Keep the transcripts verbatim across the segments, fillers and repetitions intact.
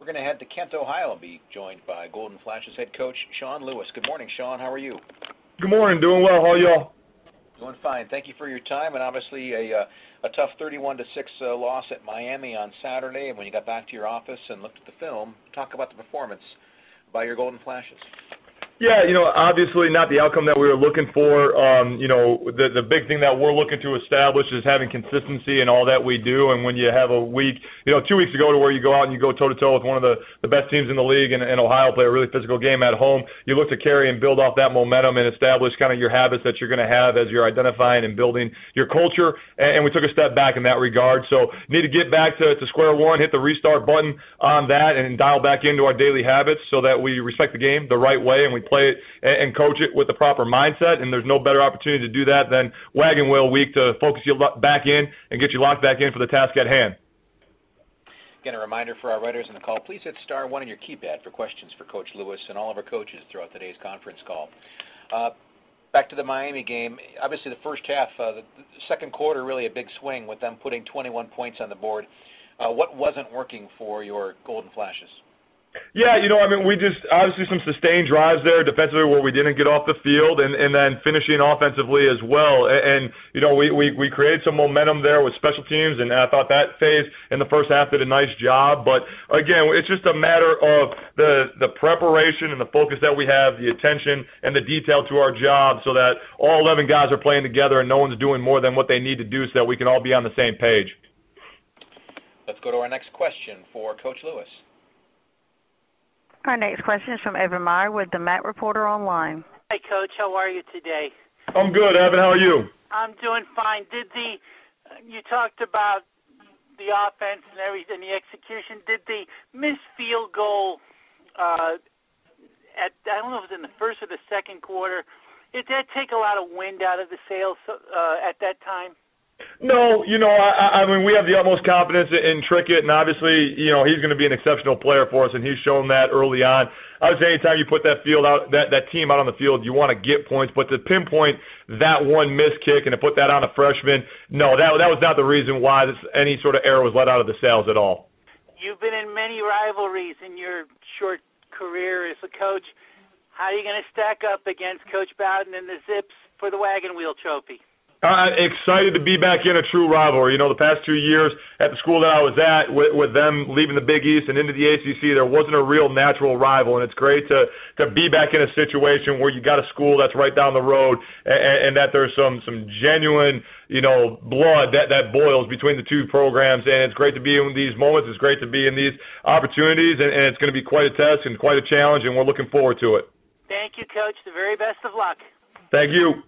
We're going to head to Kent, Ohio, and be joined by Golden Flashes head coach Sean Lewis. Good morning, Sean. How are you? Good morning. Doing well. How are y'all? Doing fine. Thank you for your time, and obviously a uh, a tough thirty-one to six uh, loss at Miami on Saturday. And when you got back to your office and looked at the film, talk about the performance by your Golden Flashes. Yeah, you know, obviously not the outcome that we were looking for. Um, you know, the the big thing that we're looking to establish is having consistency in all that we do. And when you have a week, you know, two weeks ago to where you go out and you go toe-to-toe with one of the, the best teams in the league and, and Ohio, play a really physical game at home, you look to carry and build off that momentum and establish kind of your habits that you're going to have as you're identifying and building your culture. And, and we took a step back in that regard. So need to get back to, to square one, hit the restart button on that, and dial back into our daily habits so that we respect the game the right way and we play it and coach it with the proper mindset, and there's no better opportunity to do that than Wagon Wheel Week to focus you back in and get you locked back in for the task at hand. Again, a reminder for our writers on the call, please hit star one on your keypad for questions for Coach Lewis and all of our coaches throughout today's conference call. Uh, back to the Miami game. Obviously, the first half, uh, the, the second quarter, really a big swing with them putting twenty-one points on the board. Uh, what wasn't working for your Golden Flashes? Yeah, you know, I mean, we just, obviously some sustained drives there defensively where we didn't get off the field, and, and then finishing offensively as well. And, and you know, we, we, we created some momentum there with special teams, and I thought that phase in the first half did a nice job. But, again, it's just a matter of the, the preparation and the focus that we have, the attention and the detail to our job so that all eleven guys are playing together and no one's doing more than what they need to do so that we can all be on the same page. Let's go to our next question for Coach Lewis. Our next question is from Evan Meyer with the Mac Reporter Online. Hi, Coach. How are you today? I'm good, Evan. How are you? I'm doing fine. Did the you talked about the offense and everything, the execution. Did the missed field goal uh, at I don't know if it was in the first or the second quarter? Did that take a lot of wind out of the sails uh, at that time? No, you know, I, I mean, we have the utmost confidence in Trickett, and obviously, you know, he's going to be an exceptional player for us, and he's shown that early on. I would say anytime you put that field out, that, that team out on the field, you want to get points, but to pinpoint that one missed kick and to put that on a freshman, no, that that was not the reason why this, any sort of error was let out of the sails at all. You've been in many rivalries in your short career as a coach. How are you going to stack up against Coach Bowden and the Zips for the Wagon Wheel Trophy? Uh, excited to be back in a true rivalry. You know, the past two years at the school that I was at, with, with them leaving the Big East and into the A C C, there wasn't a real natural rival, and it's great to to be back in a situation where you got a school that's right down the road, and, and that there's some some genuine, you know, blood that that boils between the two programs. And it's great to be in these moments. It's great to be in these opportunities, and, and it's going to be quite a test and quite a challenge, and we're looking forward to it. Thank you, Coach. The very best of luck. Thank you.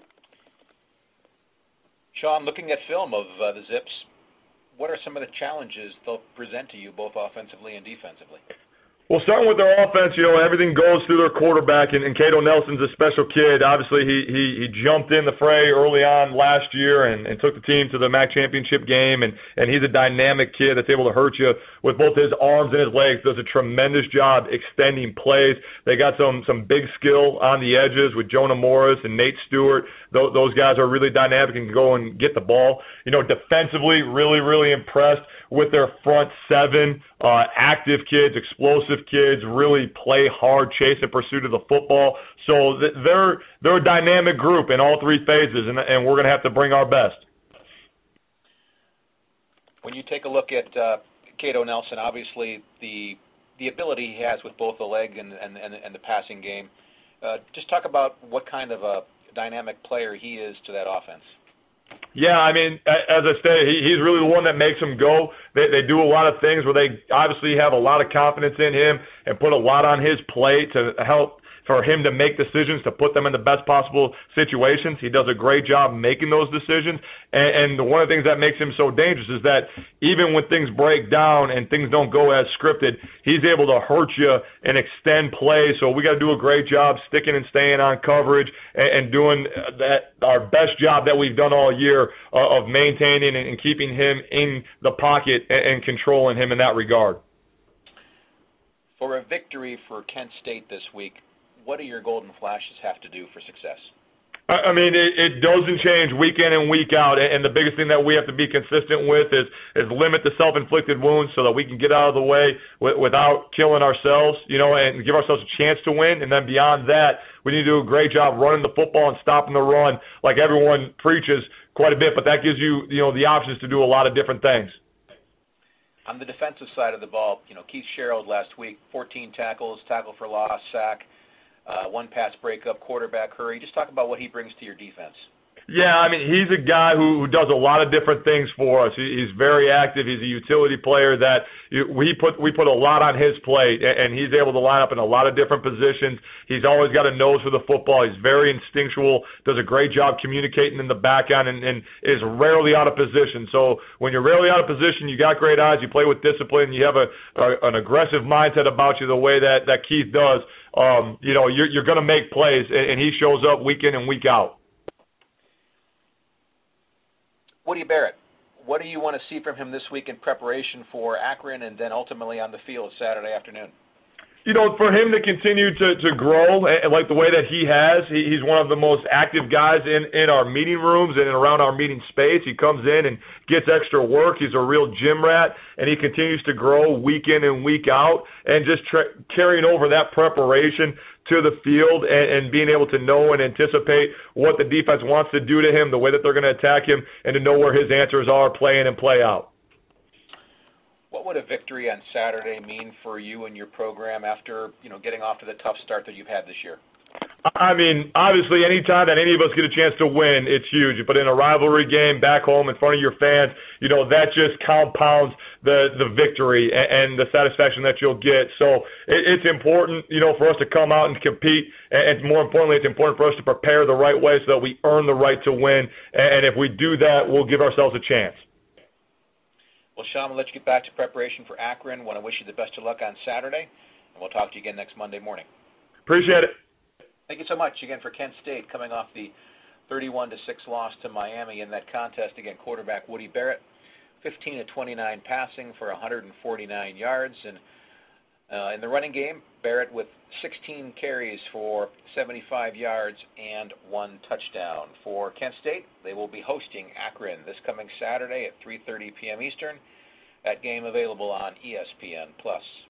Sean, looking at film of uh, the Zips, what are some of the challenges they'll present to you both offensively and defensively? Well, starting with their offense, you know, everything goes through their quarterback, and, and Cato Nelson's a special kid. Obviously, he, he, he jumped in the fray early on last year and, and took the team to the M A C championship game, and, and he's a dynamic kid that's able to hurt you with both his arms and his legs. Does a tremendous job extending plays. They got some some big skill on the edges with Jonah Morris and Nate Stewart. Those, those guys are really dynamic and can go and get the ball. You know, defensively, really, really impressed with their front seven, uh, active kids, explosive kids, really play hard, chase in pursuit of the football. So th- they're they're a dynamic group in all three phases, and, and we're going to have to bring our best. When you take a look at uh, Cato Nelson, obviously the the ability he has with both the leg and and, and, and the passing game, uh, just talk about what kind of a dynamic player he is to that offense. Yeah, I mean, as I said, he, he's really the one that makes them go. They, they do a lot of things where they obviously have a lot of confidence in him and put a lot on his plate to help for him to make decisions, to put them in the best possible situations. He does a great job making those decisions. And, and one of the things that makes him so dangerous is that even when things break down and things don't go as scripted, he's able to hurt you and extend plays. So we got to do a great job sticking and staying on coverage and, and doing that our best job that we've done all year uh, of maintaining and, and keeping him in the pocket and, and controlling him in that regard. For a victory for Kent State this week, what do your Golden Flashes have to do for success? I mean, it, it doesn't change week in and week out, and the biggest thing that we have to be consistent with is is limit the self-inflicted wounds so that we can get out of the way w- without killing ourselves, you know, and give ourselves a chance to win. And then beyond that, we need to do a great job running the football and stopping the run, like everyone preaches quite a bit. But that gives you, you know, the options to do a lot of different things. On the defensive side of the ball, you know, Keith Sherrill last week, fourteen tackles, tackle for loss, sack. Uh, one pass breakup, quarterback hurry. Just talk about what he brings to your defense. Yeah, I mean, he's a guy who, who does a lot of different things for us. He, he's very active. He's a utility player that you, we put we put a lot on his plate, and, and he's able to line up in a lot of different positions. He's always got a nose for the football. He's very instinctual, does a great job communicating in the back end, and, and is rarely out of position. So when you're rarely out of position, you got great eyes, you play with discipline, you have a, a an aggressive mindset about you the way that, that Keith does. Um, you know, you're, you're going to make plays, and, and he shows up week in and week out. Woody Barrett, what do you want to see from him this week in preparation for Akron and then ultimately on the field Saturday afternoon? You know, for him to continue to, to grow and like the way that he has, he, he's one of the most active guys in, in our meeting rooms and around our meeting space. He comes in and gets extra work. He's a real gym rat, and he continues to grow week in and week out, and just tra- carrying over that preparation to the field and, and being able to know and anticipate what the defense wants to do to him, the way that they're going to attack him, and to know where his answers are play in and play out. What would a victory on Saturday mean for you and your program after, you know, getting off to the tough start that you've had this year? I mean, obviously, any time that any of us get a chance to win, it's huge. But in a rivalry game back home in front of your fans, you know, that just compounds the, the victory and, and the satisfaction that you'll get. So it, it's important, you know, for us to come out and compete. And, and more importantly, it's important for us to prepare the right way so that we earn the right to win. And if we do that, we'll give ourselves a chance. Well, Sean, we'll let you get back to preparation for Akron. Want to wish you the best of luck on Saturday, and we'll talk to you again next Monday morning. Appreciate it. Thank you so much again for Kent State coming off the thirty-one to six loss to Miami in that contest. Again, quarterback Woody Barrett, fifteen of twenty-nine passing for one hundred forty-nine yards. And uh, in the running game, Barrett with sixteen carries for seventy-five yards and one touchdown. For Kent State, they will be hosting Akron this coming Saturday at three thirty p.m. Eastern. That game available on E S P N plus.